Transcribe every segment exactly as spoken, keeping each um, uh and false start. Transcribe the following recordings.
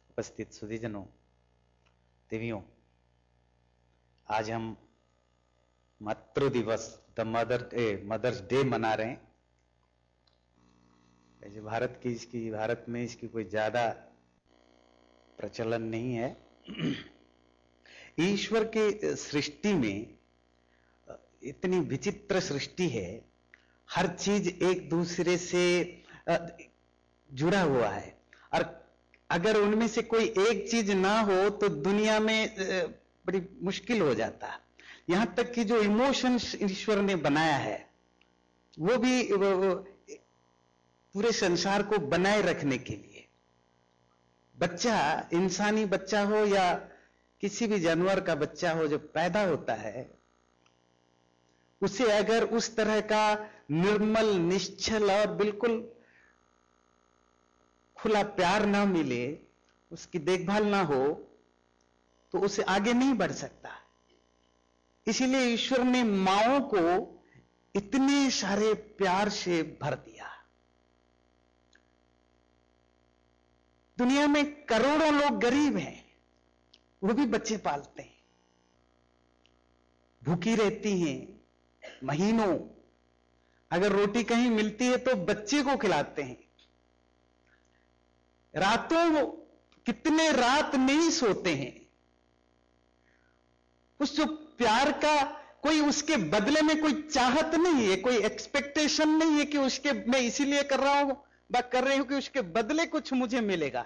उपस्थित सुधीजनों, देवियों, आज हम मातृ दिवस the mother day mother's day मना रहे हैं। वैसे भारत की इसकी भारत में इसकी कोई ज्यादा प्रचलन नहीं है। ईश्वर के सृष्टि में इतनी विचित्र सृष्टि है, हर चीज एक दूसरे से जुड़ा हुआ है, और अगर उनमें से कोई एक चीज ना हो तो दुनिया में बड़ी मुश्किल हो जाता है। यहां तक कि जो इमोशंस ईश्वर ने बनाया है वो भी पूरे संसार को बनाए रखने के लिए, बच्चा इंसानी बच्चा हो या किसी भी जानवर का बच्चा हो जो पैदा होता है, उसे अगर उस तरह का निर्मल, निश्चल और बिल्कुल खुला प्यार ना मिले, उसकी देखभाल ना हो, तो उसे आगे नहीं बढ़ सकता। इसीलिए ईश्वर ने माओं को इतने सारे प्यार से भर दिया। दुनिया में करोड़ों लोग गरीब हैं, वो भी बच्चे पालते हैं, भूखी रहती हैं महीनों, अगर रोटी कहीं मिलती है तो बच्चे को खिलाते हैं। रातों कितने रात नहीं सोते हैं, उस जो प्यार का कोई उसके बदले में कोई चाहत नहीं है, कोई एक्सपेक्टेशन नहीं है कि उसके मैं इसीलिए कर रहा हूं बात कर रही हूं कि उसके बदले कुछ मुझे मिलेगा।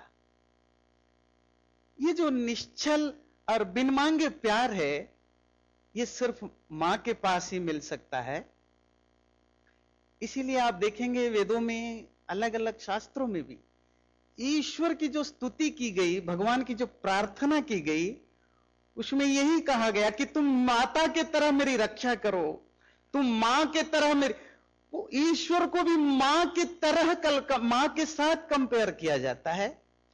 ये जो निश्चल और बिन मांगे प्यार है, ये सिर्फ मां के पास ही मिल सकता है। इसीलिए आप देखेंगे वेदों में, अलग अलग शास्त्रों में भी ईश्वर की जो स्तुति की गई, भगवान की जो प्रार्थना की गई, उसमें यही कहा गया कि तुम माता के तरह मेरी रक्षा करो, तुम मां के तरह मेरी। वो ईश्वर को भी मां की तरह कल मां के साथ कंपेयर किया जाता है।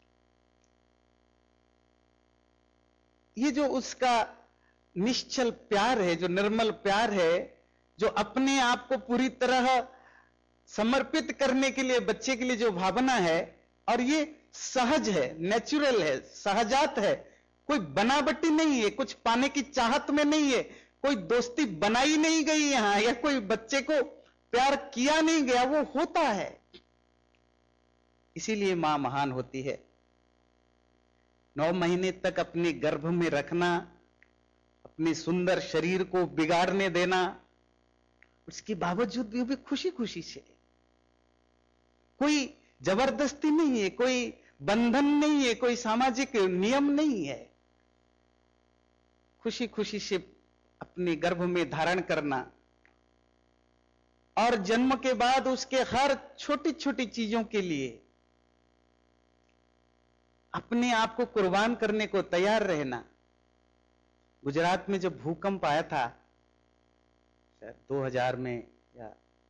ये जो उसका निश्चल प्यार है, जो निर्मल प्यार है, जो अपने आप को पूरी तरह समर्पित करने के लिए बच्चे के लिए जो भावना है, और ये सहज है, नेचुरल है, सहजात है, कोई बनावटी नहीं है, कुछ पाने की चाहत में नहीं है, कोई दोस्ती बनाई नहीं गई यहां, या कोई बच्चे को प्यार किया नहीं गया, वो होता है। इसीलिए मां महान होती है। नौ महीने तक अपने गर्भ में रखना, अपने सुंदर शरीर को बिगाड़ने देना, उसके बावजूद भी, भी खुशी खुशी से, कोई जबरदस्ती नहीं है, कोई बंधन नहीं है, कोई सामाजिक नियम नहीं है, खुशी खुशी से अपने गर्भ में धारण करना, और जन्म के बाद उसके हर छोटी छोटी चीजों के लिए अपने आप को कुर्बान करने को तैयार रहना। गुजरात में जब भूकंप आया था शायद दो हज़ार में या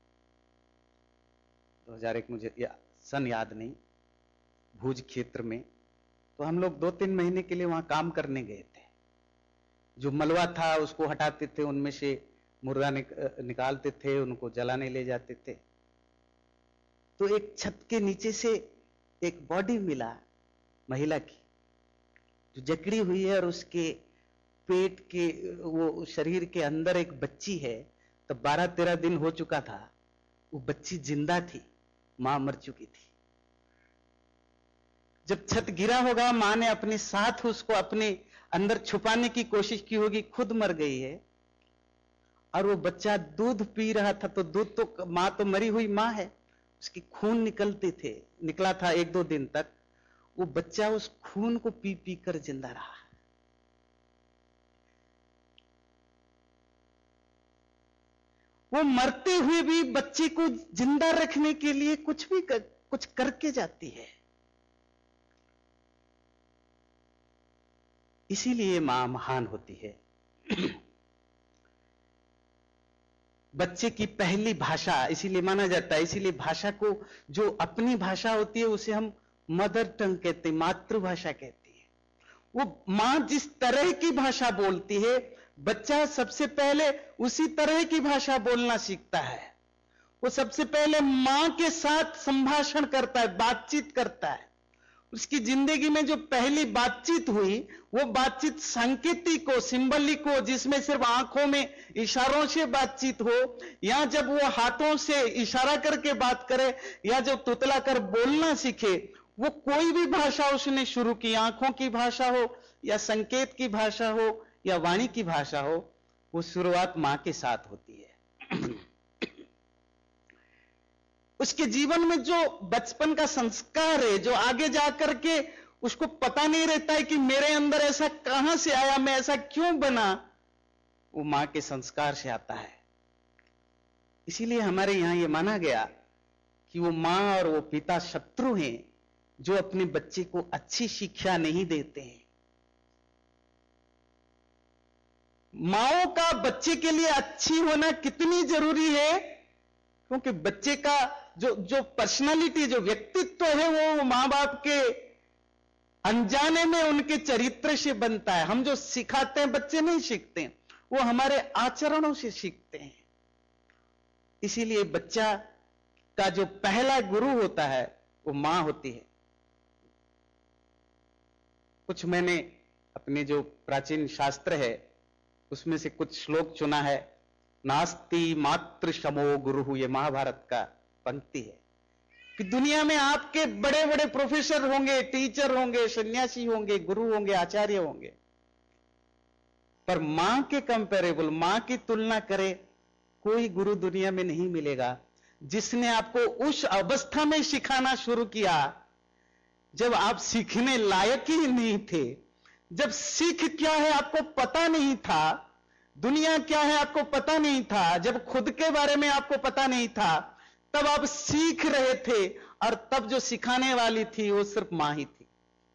दो हज़ार एक, मुझे या सन याद नहीं, भुज क्षेत्र में, तो हम लोग दो तीन महीने के लिए वहां काम करने गए थे। जो मलबा था उसको हटाते थे, उनमें से मुर्दा निक, निकालते थे, उनको जलाने ले जाते थे। तो एक छत के नीचे से एक बॉडी मिला महिला की, जो जकड़ी हुई है, और उसके पेट के, वो शरीर के अंदर एक बच्ची है। तब बारह तेरह दिन हो चुका था, वो बच्ची जिंदा थी, मां मर चुकी थी। जब छत गिरा होगा, मां ने अपने साथ उसको अपने अंदर छुपाने की कोशिश की होगी, खुद मर गई है। और वो बच्चा दूध पी रहा था, तो दूध तो, मां तो मरी हुई मां है, उसकी खून निकलते थे, निकला था एक दो दिन तक। वो बच्चा उस खून को पी पी कर जिंदा रहा। वो मरते हुए भी बच्चे को जिंदा रखने के लिए कुछ भी कर, कुछ करके जाती है। इसीलिए मां महान होती है। बच्चे की पहली भाषा इसीलिए माना जाता है, इसीलिए भाषा को, जो अपनी भाषा होती है उसे हम मदर टंग कहते हैं, मातृभाषा कहती है। वो मां जिस तरह की भाषा बोलती है, बच्चा सबसे पहले उसी तरह की भाषा बोलना सीखता है। वो सबसे पहले मां के साथ संभाषण करता है, बातचीत करता है। उसकी जिंदगी में जो पहली बातचीत हुई वो बातचीत सांकेतिक हो, सिंबलिक हो, जिसमें सिर्फ आंखों में इशारों से बातचीत हो, या जब वो हाथों से इशारा करके बात करे, या जब तुतला कर बोलना सीखे, वो कोई भी भाषा उसने शुरू की, आंखों की भाषा हो या संकेत की भाषा हो या वाणी की भाषा हो, वो शुरुआत मां के साथ होती है। उसके जीवन में जो बचपन का संस्कार है, जो आगे जाकर के उसको पता नहीं रहता है कि मेरे अंदर ऐसा कहां से आया, मैं ऐसा क्यों बना, वो मां के संस्कार से आता है। इसीलिए हमारे यहां यह माना गया कि वो मां और वो पिता शत्रु हैं जो अपने बच्चे को अच्छी शिक्षा नहीं देते हैं। माओं का बच्चे के लिए अच्छी होना कितनी जरूरी है, क्योंकि बच्चे का जो जो पर्सनालिटी, जो व्यक्तित्व है, वो मां बाप के अनजाने में उनके चरित्र से बनता है। हम जो सिखाते हैं बच्चे नहीं सीखते, वो हमारे आचरणों से सीखते हैं। इसीलिए बच्चा का जो पहला गुरु होता है वो मां होती है। कुछ मैंने अपने जो प्राचीन शास्त्र है उसमें से कुछ श्लोक चुना है। नास्ति मातृ शमो गुरु, ये महाभारत का पंक्ति है कि दुनिया में आपके बड़े बड़े प्रोफेसर होंगे, टीचर होंगे, सन्यासी होंगे, गुरु होंगे, आचार्य होंगे, पर मां के कंपेरेबल, मां की तुलना करे कोई गुरु दुनिया में नहीं मिलेगा, जिसने आपको उस अवस्था में सिखाना शुरू किया जब आप सीखने लायक ही नहीं थे, जब सीख क्या है आपको पता नहीं था, दुनिया क्या है आपको पता नहीं था, जब खुद के बारे में आपको पता नहीं था, तब आप सीख रहे थे। और तब जो सिखाने वाली थी वो सिर्फ मां ही थी।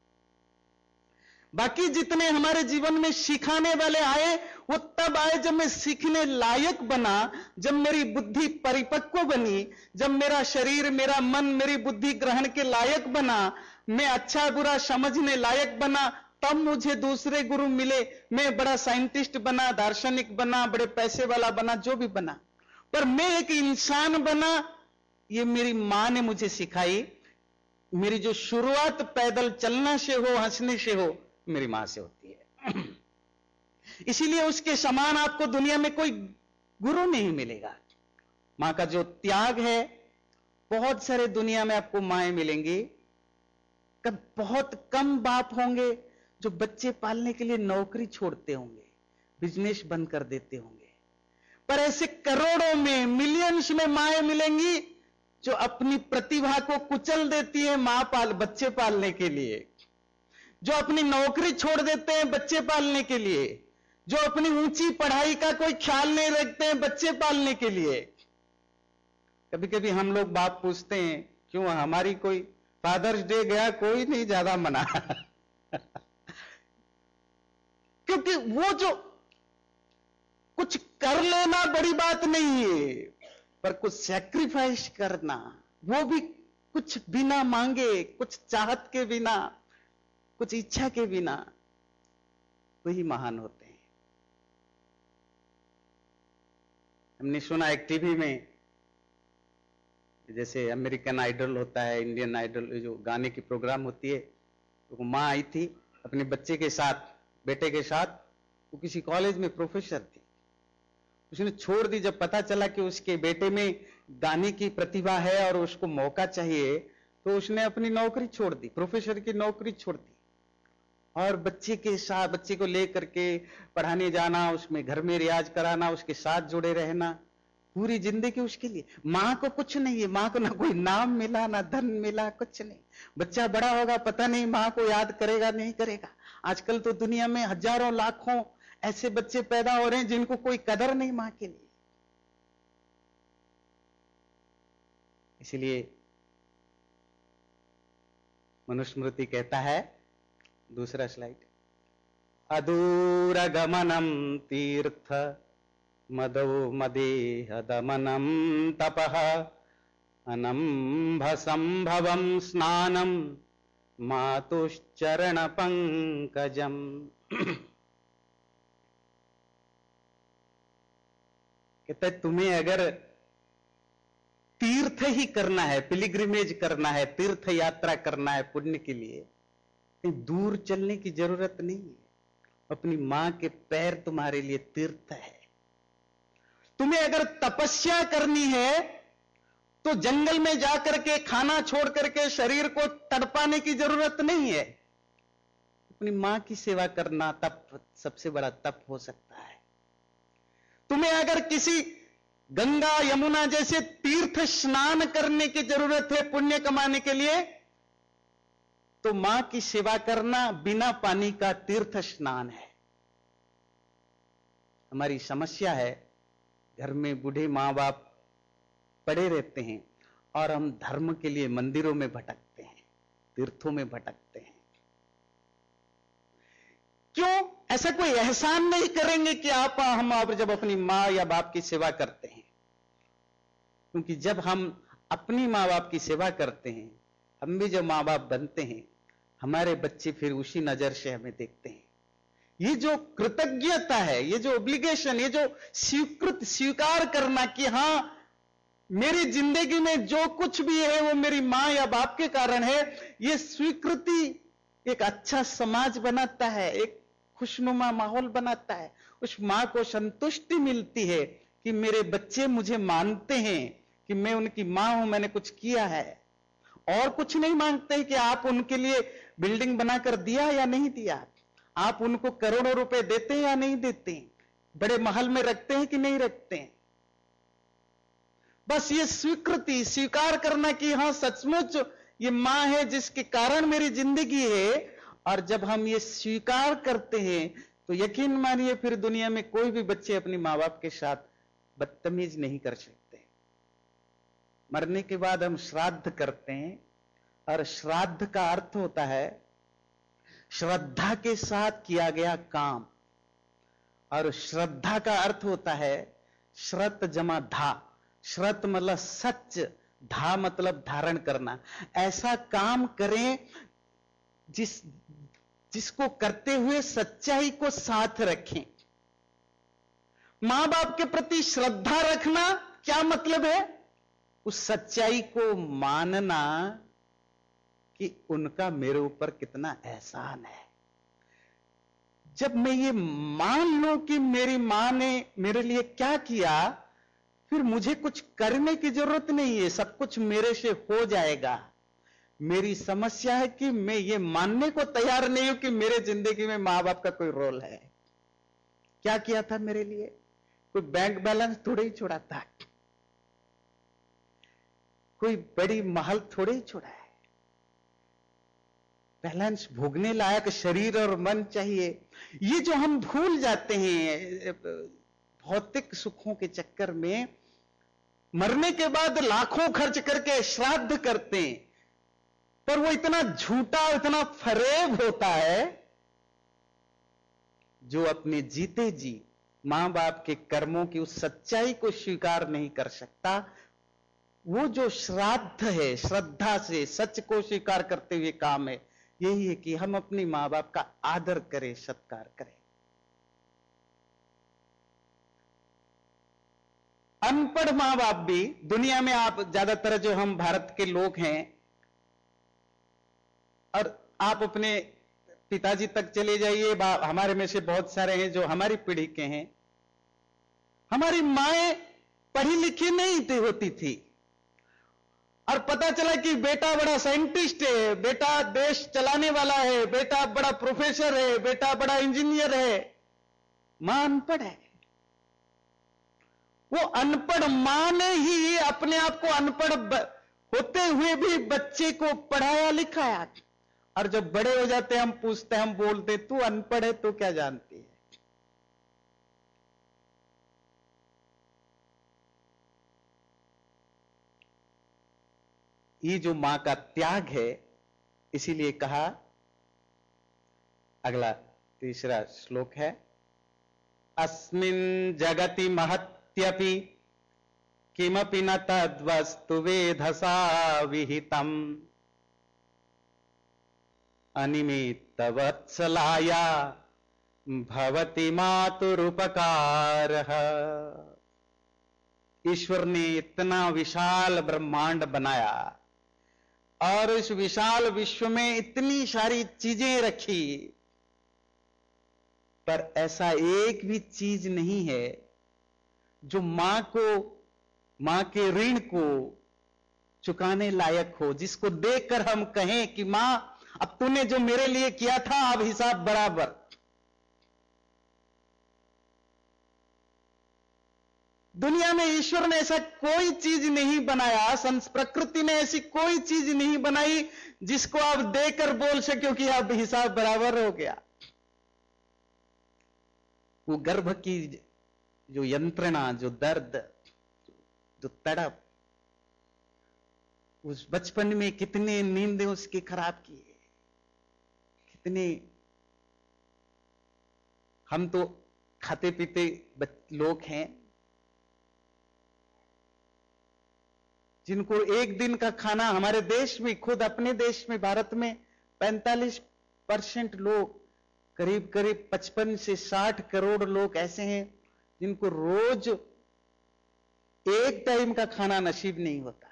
बाकी जितने हमारे जीवन में सिखाने वाले आए वो तब आए जब मैं सीखने लायक बना, जब मेरी बुद्धि परिपक्व बनी, जब मेरा शरीर, मेरा मन, मेरी बुद्धि ग्रहण के लायक बना, मैं अच्छा बुरा समझने लायक बना, तब मुझे दूसरे गुरु मिले। मैं बड़ा साइंटिस्ट बना, दार्शनिक बना, बड़े पैसे वाला बना, जो भी बना, पर मैं एक इंसान बना, ये मेरी मां ने मुझे सिखाई। मेरी जो शुरुआत पैदल चलना से हो, हंसने से हो, मेरी मां से होती है। इसीलिए उसके समान आपको दुनिया में कोई गुरु नहीं मिलेगा। मां का जो त्याग है, बहुत सारे दुनिया में आपको माएं मिलेंगी, कब बहुत कम बाप होंगे जो बच्चे पालने के लिए नौकरी छोड़ते होंगे, बिजनेस बंद कर देते होंगे, पर ऐसे करोड़ों में, मिलियंस में माएं मिलेंगी जो अपनी प्रतिभा को कुचल देती है मां पाल बच्चे पालने के लिए, जो अपनी नौकरी छोड़ देते हैं बच्चे पालने के लिए, जो अपनी ऊंची पढ़ाई का कोई ख्याल नहीं रखते हैं बच्चे पालने के लिए। कभी कभी हम लोग बाप पूछते हैं, क्यों हमारी कोई फादर्स डे गया, कोई नहीं ज्यादा मना। क्योंकि वो जो कुछ कर लेना बड़ी बात नहीं है, पर कुछ सैक्रिफाइस करना, वो भी कुछ बिना मांगे, कुछ चाहत के बिना, कुछ इच्छा के बिना, वही महान होते हैं। हमने सुना एक टीवी में, जैसे अमेरिकन आइडल होता है, इंडियन आइडल, जो गाने की प्रोग्राम होती है, तो मां आई थी अपने बच्चे के साथ, बेटे के साथ। वो किसी कॉलेज में प्रोफेसर थी, उसने छोड़ दी। जब पता चला कि उसके बेटे में गाने की प्रतिभा है और उसको मौका चाहिए, तो उसने अपनी नौकरी छोड़ दी, प्रोफेसर की नौकरी छोड़ दी, और बच्चे के साथ, बच्चे को लेकर के पढ़ाने जाना, उसमें घर में रियाज कराना, उसके साथ जुड़े रहना, पूरी जिंदगी उसके लिए। मां को कुछ नहीं है, मां को ना कोई नाम मिला, ना धन मिला, कुछ नहीं। बच्चा बड़ा होगा, पता नहीं मां को याद करेगा नहीं करेगा। आजकल तो दुनिया में हजारों लाखों ऐसे बच्चे पैदा हो रहे हैं जिनको कोई कदर नहीं मां के लिए। इसलिए मनुस्मृति कहता है, दूसरा स्लाइड, अदूर गमनम तीर्थ मदो मदेह दमनम तपः अनंभ संभवम स्नानम मातुश्चरण पंकजम। कहते तुम्हें अगर तीर्थ ही करना है, पिलिग्रिमेज करना है, तीर्थ यात्रा करना है पुण्य के लिए, कहीं दूर चलने की जरूरत नहीं है। अपनी मां के पैर तुम्हारे लिए तीर्थ है। तुम्हें अगर तपस्या करनी है तो जंगल में जाकर के खाना छोड़ करके शरीर को तड़पाने की जरूरत नहीं है। अपनी मां की सेवा करना तप सबसे बड़ा तप हो सकता है। तुम्हें अगर किसी गंगा यमुना जैसे तीर्थ स्नान करने की जरूरत है पुण्य कमाने के लिए, तो मां की सेवा करना बिना पानी का तीर्थ स्नान है। हमारी समस्या है, घर में बूढ़े मां बाप पड़े रहते हैं और हम धर्म के लिए मंदिरों में भटकते हैं, तीर्थों में भटकते हैं। क्यों? ऐसा कोई एहसान नहीं करेंगे कि आप हम आप जब अपनी मां या बाप की सेवा करते हैं, क्योंकि जब हम अपनी मां बाप की सेवा करते हैं, हम भी जब मां बाप बनते हैं, हमारे बच्चे फिर उसी नजर से हमें देखते हैं। ये जो कृतज्ञता है, ये जो ऑब्लिगेशन, ये जो स्वीकृत स्वीकार करना कि हां मेरी जिंदगी में जो कुछ भी है वो मेरी मां या बाप के कारण है, ये स्वीकृति एक अच्छा समाज बनाता है, एक खुशनुमा माहौल बनाता है। उस मां को संतुष्टि मिलती है कि मेरे बच्चे मुझे मानते हैं कि मैं उनकी मां हूं, मैंने कुछ किया है। और कुछ नहीं मांगते कि आप उनके लिए बिल्डिंग बनाकर दिया या नहीं दिया, आप उनको करोड़ों रुपए देते हैं या नहीं देते, बड़े महल में रखते हैं कि नहीं रखते हैं। बस ये स्वीकृति स्वीकार करना कि हां सचमुच ये मां है जिसके कारण मेरी जिंदगी है। और जब हम ये स्वीकार करते हैं तो यकीन मानिए फिर दुनिया में कोई भी बच्चे अपनी मां बाप के साथ बदतमीज नहीं कर सकते। मरने के बाद हम श्राद्ध करते हैं, और श्राद्ध का अर्थ होता है श्रद्धा के साथ किया गया काम, और श्रद्धा का अर्थ होता है श्रत जमा धा। श्रत मतलब सच, धा मतलब धारण करना। ऐसा काम करें जिस जिसको करते हुए सच्चाई को साथ रखें। मां बाप के प्रति श्रद्धा रखना क्या मतलब है? उस सच्चाई को मानना कि उनका मेरे ऊपर कितना एहसान है। जब मैं ये मान लूं कि मेरी मां ने मेरे लिए क्या किया, फिर मुझे कुछ करने की जरूरत नहीं है, सब कुछ मेरे से हो जाएगा। मेरी समस्या है कि मैं ये मानने को तैयार नहीं हूं कि मेरे जिंदगी में मां बाप का कोई रोल है। क्या किया था मेरे लिए? कोई बैंक बैलेंस थोड़े ही छोड़ा था, कोई बड़ी महल थोड़े ही छोड़ा है। बैलेंस भोगने लायक शरीर और मन चाहिए। ये जो हम भूल जाते हैं भौतिक सुखों के चक्कर में, मरने के बाद लाखों खर्च करके श्राद्ध करते हैं, पर वो इतना झूठा, इतना फरेब होता है। जो अपने जीते जी मां बाप के कर्मों की उस सच्चाई को स्वीकार नहीं कर सकता, वो जो श्राद्ध है, श्रद्धा से सच को स्वीकार करते हुए काम है, यही है कि हम अपनी मां बाप का आदर करें, सत्कार करें। अनपढ़ मां बाप भी दुनिया में, आप ज्यादातर जो हम भारत के लोग हैं, और आप अपने पिताजी तक चले जाइए, हमारे में से बहुत सारे हैं जो हमारी पीढ़ी के हैं। हमारी माएं पढ़ी लिखी नहीं थी होती थी, और पता चला कि बेटा बड़ा साइंटिस्ट है, बेटा देश चलाने वाला है, बेटा बड़ा प्रोफेसर है, बेटा बड़ा इंजीनियर है। मां अनपढ़ है। वो अनपढ़ मां ने ही अपने आप को अनपढ़ होते हुए भी बच्चे को पढ़ाया लिखाया, और जब बड़े हो जाते हम पूछते, हम बोलते तू अनपढ़ है तो क्या जानती है। ये जो मां का त्याग है, इसीलिए कहा, अगला तीसरा श्लोक है, अस्मिन् जगति महत्यपि किमपि न तद्वस्तु वेधसा विहितम् अनिमित्त वत्सलाया भवति मातुरुपकारः। ईश्वर ने इतना विशाल ब्रह्मांड बनाया और इस विशाल विश्व में इतनी सारी चीजें रखी, पर ऐसा एक भी चीज नहीं है जो मां को, मां के ऋण को चुकाने लायक हो, जिसको देखकर हम कहें कि मां अब तूने जो मेरे लिए किया था अब हिसाब बराबर। दुनिया में ईश्वर ने ऐसा कोई चीज नहीं बनाया, संस प्रकृति ने ऐसी कोई चीज नहीं बनाई जिसको आप देखकर बोल सको कि अब हिसाब बराबर हो गया। वो गर्भ की जो यंत्रणा, जो दर्द, जो तड़प, उस बचपन में कितने नींदें उसकी खराब की, कितने हम तो खाते पीते लोग हैं जिनको एक दिन का खाना, हमारे देश में, खुद अपने देश में भारत में पैंतालीस परसेंट लोग, करीब करीब पचपन से साठ करोड़ लोग ऐसे हैं जिनको रोज एक टाइम का खाना नसीब नहीं होता,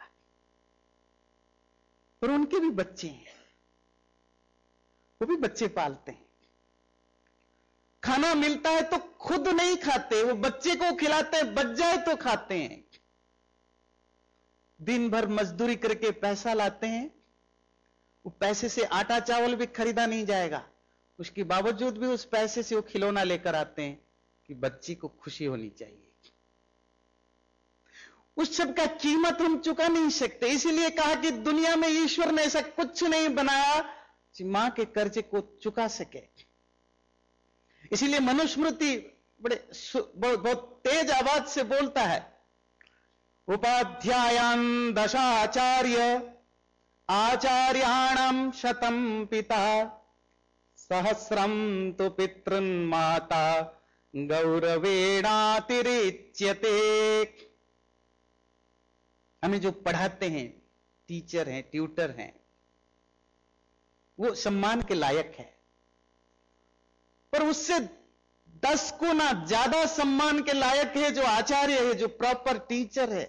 पर उनके भी बच्चे हैं, वो भी बच्चे पालते हैं। खाना मिलता है तो खुद नहीं खाते, वो बच्चे को खिलाते हैं, बच जाए तो खाते हैं। दिन भर मजदूरी करके पैसा लाते हैं, वो पैसे से आटा चावल भी खरीदा नहीं जाएगा, उसके बावजूद भी उस पैसे से वो खिलौना लेकर आते हैं कि बच्ची को खुशी होनी चाहिए। उस सब का कीमत हम चुका नहीं सकते, इसीलिए कहा कि दुनिया में ईश्वर ने ऐसा कुछ नहीं बनाया कि मां के कर्जे को चुका सके। इसीलिए मनुस्मृति बड़े बहुत, बहुत तेज आवाज से बोलता है, उपाध्यायान दशाचार्य आचार्याणाम शतम पिता सहस्रम तो पितृन माता गौरवेणातिरिच्यते। हमें जो पढ़ाते हैं, टीचर हैं, ट्यूटर हैं, वो सम्मान के लायक है, पर उससे दस गुना ज्यादा सम्मान के लायक है जो आचार्य है, जो प्रॉपर टीचर है।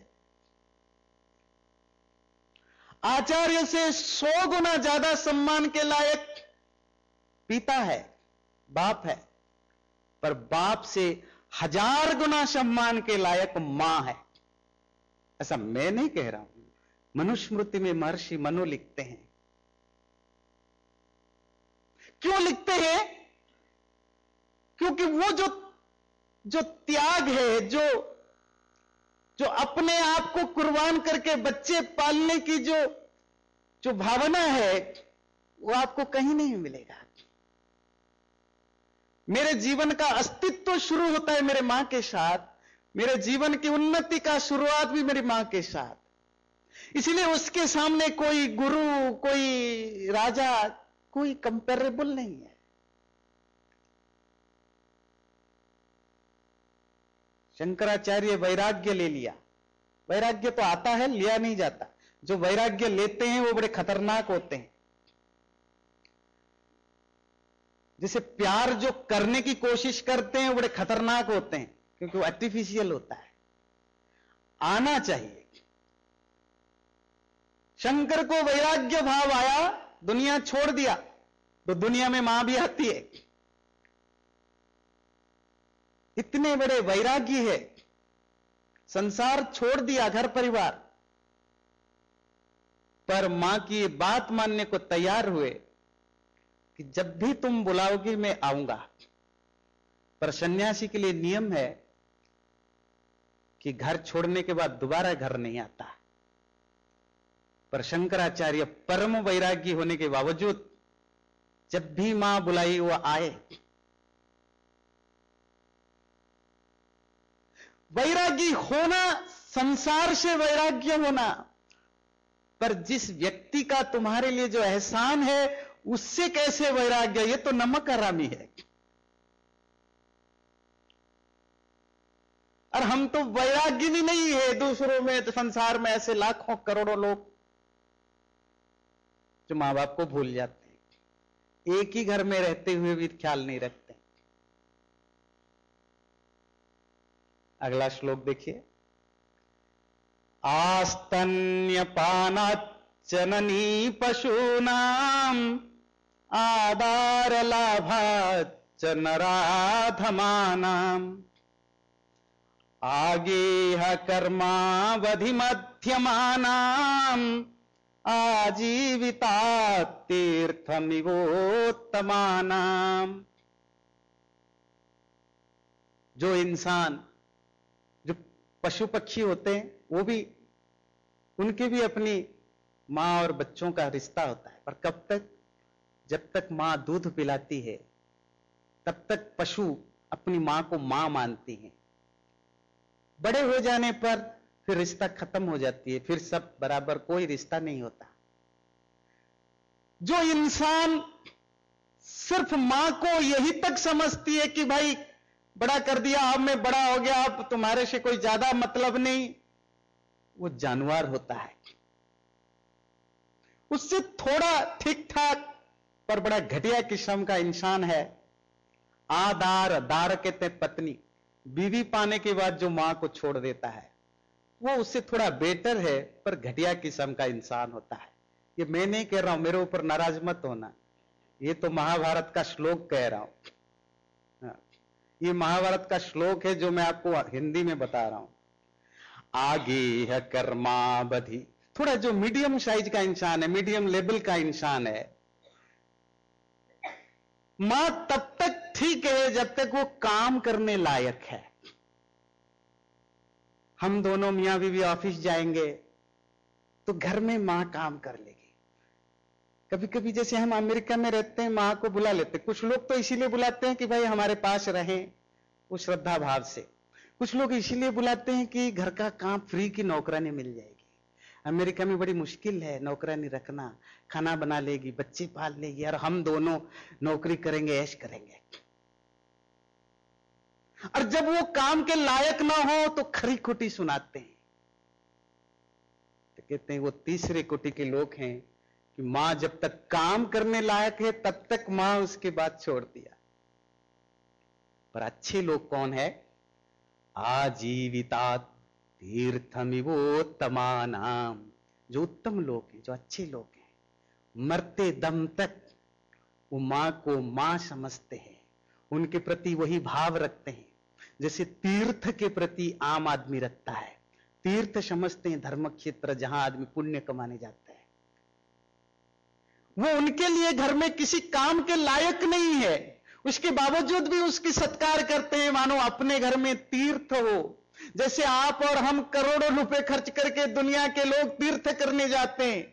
आचार्य से सौ गुना ज्यादा सम्मान के लायक पिता है, बाप है, पर बाप से हजार गुना सम्मान के लायक मां है। ऐसा मैं नहीं कह रहा हूं, मनुस्मृति में महर्षि मनु लिखते हैं। क्यों लिखते हैं? क्योंकि वो जो जो त्याग है, जो जो अपने आप को कुर्बान करके बच्चे पालने की जो जो भावना है, वो आपको कहीं नहीं मिलेगा। मेरे जीवन का अस्तित्व शुरू होता है मेरे मां के साथ, मेरे जीवन की उन्नति का शुरुआत भी मेरी मां के साथ। इसलिए उसके सामने कोई गुरु, कोई राजा, कोई कंपेरेबल नहीं है। शंकराचार्य वैराग्य ले लिया, वैराग्य तो आता है, लिया नहीं जाता। जो वैराग्य लेते हैं वो बड़े खतरनाक होते हैं। जैसे प्यार जो करने की कोशिश करते हैं वो बड़े खतरनाक होते हैं, क्योंकि वो आर्टिफिशियल होता है। आना चाहिए। शंकर को वैराग्य भाव आया, दुनिया छोड़ दिया, तो दुनिया में मां भी आती है। इतने बड़े वैरागी है, संसार छोड़ दिया, घर परिवार, पर मां की बात मानने को तैयार हुए कि जब भी तुम बुलाओगी मैं आऊंगा। पर सन्यासी के लिए नियम है कि घर छोड़ने के बाद दोबारा घर नहीं आता। पर शंकराचार्य परम वैरागी होने के बावजूद जब भी मां बुलाई वो आए। वैरागी होना, संसार से वैराग्य होना, पर जिस व्यक्ति का तुम्हारे लिए जो एहसान है उससे कैसे वैराग्य? ये तो नमक हरामी है। और हम तो वैराग्य भी नहीं है दूसरों में, तो संसार में ऐसे लाखों करोड़ों लोग जो मां बाप को भूल जाते हैं, एक ही घर में रहते हुए भी ख्याल नहीं रखते। अगला श्लोक देखिए, आस्तन्यपानाच्चननी पशूनाम आदार लाभाच्च नराधमानाम आगेह कर्मावधि मध्यमानाम आजीविता तीर्थमिवोत्तमानाम। जो इंसान, जो पशु पक्षी होते हैं, वो भी, उनके भी अपनी मां और बच्चों का रिश्ता होता है, पर कब तक? जब तक मां दूध पिलाती है तब तक पशु अपनी मां को मां मानती हैं। बड़े हो जाने पर फिर रिश्ता खत्म हो जाती है, फिर सब बराबर, कोई रिश्ता नहीं होता। जो इंसान सिर्फ मां को यही तक समझती है कि भाई बड़ा कर दिया, अब मैं बड़ा हो गया, अब तुम्हारे से कोई ज्यादा मतलब नहीं, वो जानवर होता है। उससे थोड़ा ठीक ठाक पर बड़ा घटिया किस्म का इंसान है आदार, दार कहते हैं पत्नी, बीवी पाने के बाद जो मां को छोड़ देता है, वो उससे थोड़ा बेटर है, पर घटिया किस्म का इंसान होता है। ये मैं नहीं कह रहा हूं, मेरे ऊपर नाराज मत होना, ये तो महाभारत का श्लोक कह रहा हूं। ये महाभारत का श्लोक है जो मैं आपको हिंदी में बता रहा हूं। आगे है कर्मावधि, थोड़ा जो मीडियम साइज का इंसान है, मीडियम लेवल का इंसान है, मां तब तक ठीक है जब तक वो काम करने लायक है। हम दोनों मियां बीवी ऑफिस जाएंगे तो घर में मां काम कर लेगी। कभी कभी जैसे हम अमेरिका में रहते हैं, मां को बुला लेते हैं। कुछ लोग तो इसीलिए बुलाते हैं कि भाई हमारे पास रहें, वो श्रद्धा भाव से। कुछ लोग इसीलिए बुलाते हैं कि घर का काम फ्री की नौकरानी मिल जाएगी। अमेरिका में बड़ी मुश्किल है नौकरानी रखना, खाना बना लेगी, बच्चे पाल लेगी, और हम दोनों नौकरी करेंगे, ऐश करेंगे। और जब वो काम के लायक ना हो तो खरी खोटी सुनाते हैं। तो कहते हैं वो तीसरे कोटि के लोग हैं कि मां जब तक काम करने लायक है तब तक मां, उसके बाद छोड़ दिया। पर अच्छे लोग कौन है? आजीविता तीर्थमिवोत्तमानाम, जो उत्तम लोग हैं, जो अच्छे लोग हैं, मरते दम तक वो मां को मां समझते हैं, उनके प्रति वही भाव रखते हैं जैसे तीर्थ के प्रति आम आदमी रखता है। तीर्थ समझते हैं धर्म क्षेत्र, जहां आदमी पुण्य कमाने जाता है। वो उनके लिए घर में किसी काम के लायक नहीं है, उसके बावजूद भी उसकी सत्कार करते हैं मानो अपने घर में तीर्थ हो। जैसे आप और हम करोड़ों रुपए खर्च करके दुनिया के लोग तीर्थ करने जाते हैं,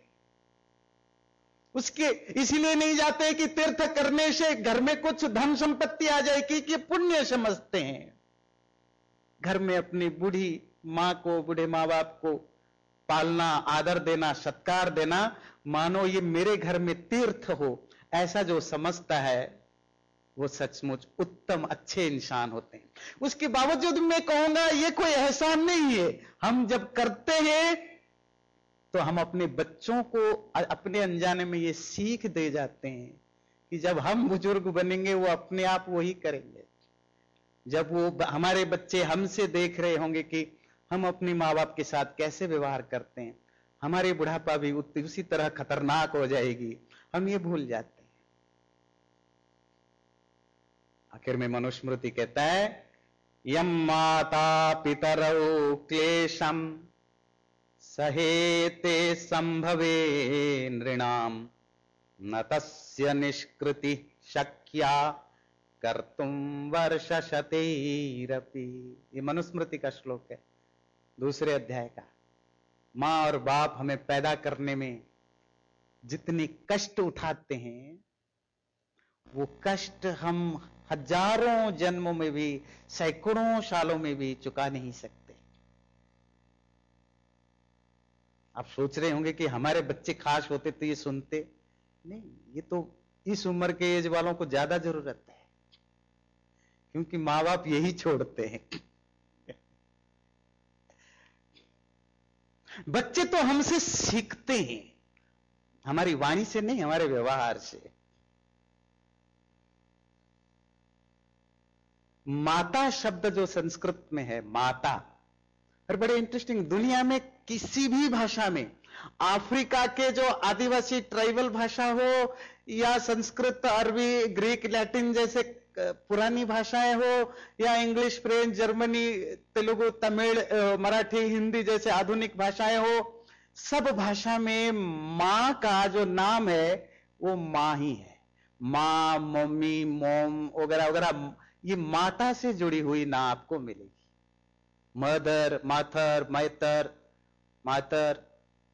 उसके इसीलिए नहीं जाते कि तीर्थ करने से घर में कुछ धन संपत्ति आ जाएगी, कि पुण्य समझते हैं। घर में अपनी बूढ़ी मां को, बूढ़े मां बाप को पालना, आदर देना, सत्कार देना, मानो ये मेरे घर में तीर्थ हो, ऐसा जो समझता है वो सचमुच उत्तम अच्छे इंसान होते हैं। उसके बावजूद मैं कहूंगा ये कोई एहसान नहीं है। हम जब करते हैं तो हम अपने बच्चों को अपने अनजाने में ये सीख दे जाते हैं कि जब हम बुजुर्ग बनेंगे वो अपने आप वही करेंगे। जब वो हमारे बच्चे हमसे देख रहे होंगे कि हम अपने माँ बाप के साथ कैसे व्यवहार करते हैं, हमारी बुढ़ापा भी उसी तरह खतरनाक हो जाएगी, हम ये भूल जाते हैं। आखिर में मनुस्मृति कहता है, यम माता पितरौ क्लेशम सहेते संभवे नृणाम न तस्य निष्कृति शक्या कर्तुम वर्षशतैरपि। ये मनुस्मृति का श्लोक है, दूसरे अध्याय का। मां और बाप हमें पैदा करने में जितने कष्ट उठाते हैं, वो कष्ट हम हजारों जन्मों में भी, सैकड़ों सालों में भी चुका नहीं सकते। आप सोच रहे होंगे कि हमारे बच्चे खास होते तो ये सुनते नहीं। ये तो इस उम्र के एज वालों को ज्यादा जरूरत है, क्योंकि माँ बाप यही छोड़ते हैं। बच्चे तो हमसे सीखते हैं, हमारी वाणी से नहीं, हमारे व्यवहार से। माता शब्द जो संस्कृत में है, माता, और बड़े इंटरेस्टिंग, दुनिया में किसी भी भाषा में, अफ्रीका के जो आदिवासी ट्राइबल भाषा हो या संस्कृत, अरबी, ग्रीक, लैटिन जैसे पुरानी भाषाएं हो या English, French, Germany, Telugu, Tamil, Marathi, Hindi जैसे आधुनिक भाषाएं हो, सब भाषा में मां का जो नाम है वो मां ही है। मां, मम्मी, मोम वगैरह वगैरह, ये माता से जुड़ी हुई ना आपको मिलेगी। मदर, माथर, मैतर, मातर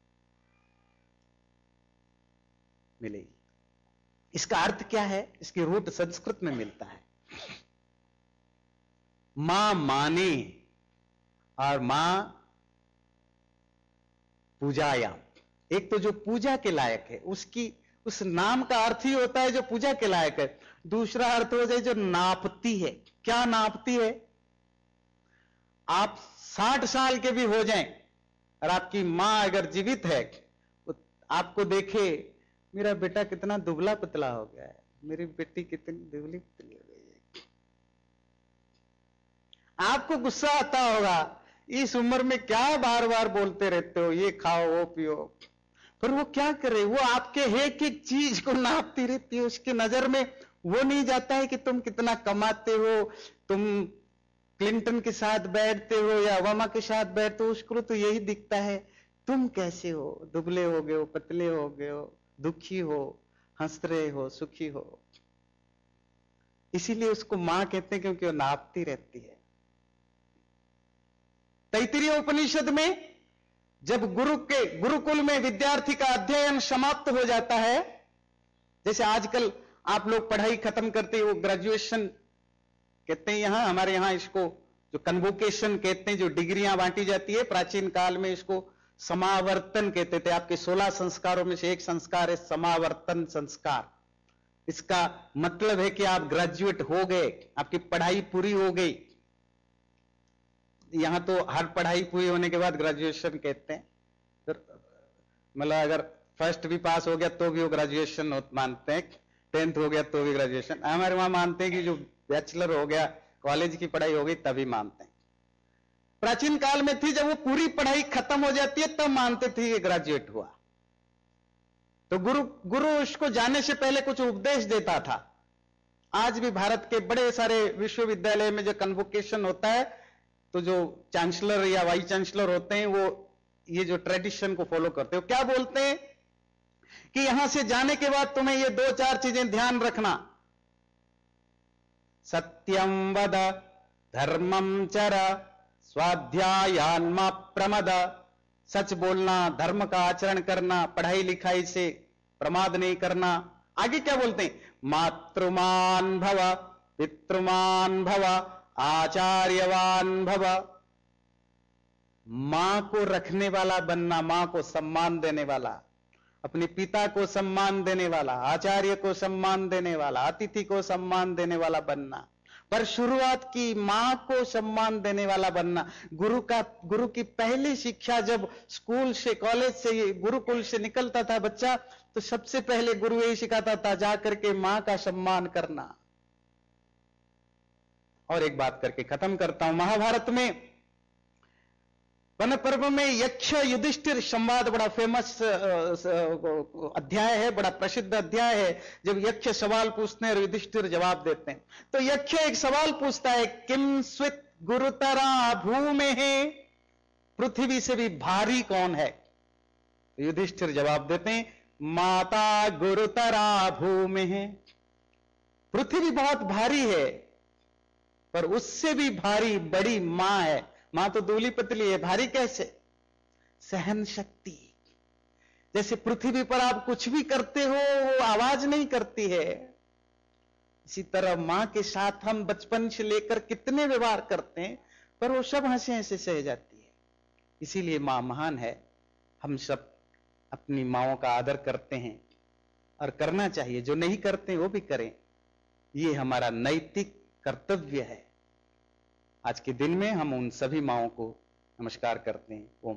मिलेगी। इसका अर्थ क्या है? इसकी रूट संस्कृत में मिलता है। मां माने और मां पूजायाम। एक तो जो पूजा के लायक है, उसकी उस नाम का अर्थ ही होता है जो पूजा के लायक है। दूसरा अर्थ हो जाए जो नापती है। क्या नापती है? आप साठ साल के भी हो जाएं और आपकी मां अगर जीवित है, आपको देखे मेरा बेटा कितना दुबला पतला हो गया है, मेरी बेटी कितनी दुबली पतली हो गई है, आपको गुस्सा आता होगा, इस उम्र में क्या बार बार बोलते रहते हो, ये खाओ वो पियो। पर वो क्या करे, वो आपके एक एक चीज को नापती रहती है। उसकी नजर में वो नहीं जाता है कि तुम कितना कमाते हो, तुम क्लिंटन के साथ बैठते हो या ओबामा के साथ बैठते हो, उसको तो यही दिखता है तुम कैसे हो, दुबले हो गए हो, पतले हो गए हो, दुखी हो, हंस रहे हो, सुखी हो। इसीलिए उसको मां कहते हैं, क्योंकि वो नापती रहती है। तैत्तिरीय उपनिषद में जब गुरु के गुरुकुल में विद्यार्थी का अध्ययन समाप्त हो जाता है, जैसे आजकल आप लोग पढ़ाई खत्म करते हो, ग्रेजुएशन कहते हैं यहां, हमारे यहां इसको जो कन्वोकेशन कहते हैं, जो डिग्रियां बांटी जाती है, प्राचीन काल में इसको समावर्तन कहते थे। आपके सोलह संस्कारों में से एक संस्कार है समावर्तन संस्कार। इसका मतलब है कि आप ग्रेजुएट हो गए, आपकी पढ़ाई पूरी हो गई। यहां तो हर पढ़ाई पूरी होने के बाद ग्रेजुएशन कहते हैं। मतलब अगर फर्स्ट भी पास हो गया तो भी वो ग्रेजुएशन मानते हैं, टेंथ हो गया तो भी ग्रेजुएशन। हमारे वहां मानते हैं कि जो बैचलर हो गया, कॉलेज की पढ़ाई हो गई, तभी मानते हैं। प्राचीन काल में थी जब वो पूरी पढ़ाई खत्म हो जाती है तब मानते थे ये ग्रेजुएट हुआ। तो गुरु गुरु उसको जाने से पहले कुछ उपदेश देता था। आज भी भारत के बड़े सारे विश्वविद्यालय में जो कन्वोकेशन होता है, तो जो चांसलर या वाइस चांसलर होते हैं वो ये जो ट्रेडिशन को फॉलो करते हो। क्या बोलते हैं कि यहां से जाने के बाद तुम्हें ये दो चार चीजें ध्यान रखना। सत्यम वद, धर्मम चर, स्वाध्यायान्मा प्रमद। सच बोलना, धर्म का आचरण करना, पढ़ाई लिखाई से प्रमाद नहीं करना। आगे क्या बोलते हैं? मातृमान भव, पितृमान भव, आचार्यवान भव। मां को रखने वाला बनना, मां को सम्मान देने वाला, अपने पिता को सम्मान देने वाला, आचार्य को सम्मान देने वाला, अतिथि को सम्मान देने वाला बनना। पर शुरुआत की मां को सम्मान देने वाला बनना। गुरु का गुरु की पहली शिक्षा जब स्कूल से, कॉलेज से, गुरुकुल से निकलता था बच्चा, तो सबसे पहले गुरु यही सिखाता था, जाकर के मां का सम्मान करना। और एक बात करके खत्म करता हूं। महाभारत में वन पर्व में यक्ष युधिष्ठिर संवाद बड़ा फेमस अध्याय है, बड़ा प्रसिद्ध अध्याय है। जब यक्ष सवाल पूछते हैं और युधिष्ठिर जवाब देते हैं, तो यक्ष एक सवाल पूछता है, किम स्वित गुरुतरा भूमे है, पृथ्वी से भी भारी कौन है? तो युधिष्ठिर जवाब देते हैं, माता गुरुतरा भूमे है। पृथ्वी बहुत भारी है, पर उससे भी भारी बड़ी मां है। मां तो दूली पतली है, भारी कैसे? सहन शक्ति। जैसे पृथ्वी पर आप कुछ भी करते हो वो आवाज नहीं करती है, इसी तरह मां के साथ हम बचपन से लेकर कितने व्यवहार करते हैं, पर वो सब हंसे हंसे सह जाती है। इसीलिए मां महान है। हम सब अपनी माओं का आदर करते हैं और करना चाहिए। जो नहीं करते वो भी करें, ये हमारा नैतिक कर्तव्य है। आज के दिन में हम उन सभी माओं को नमस्कार करते हैं। ओम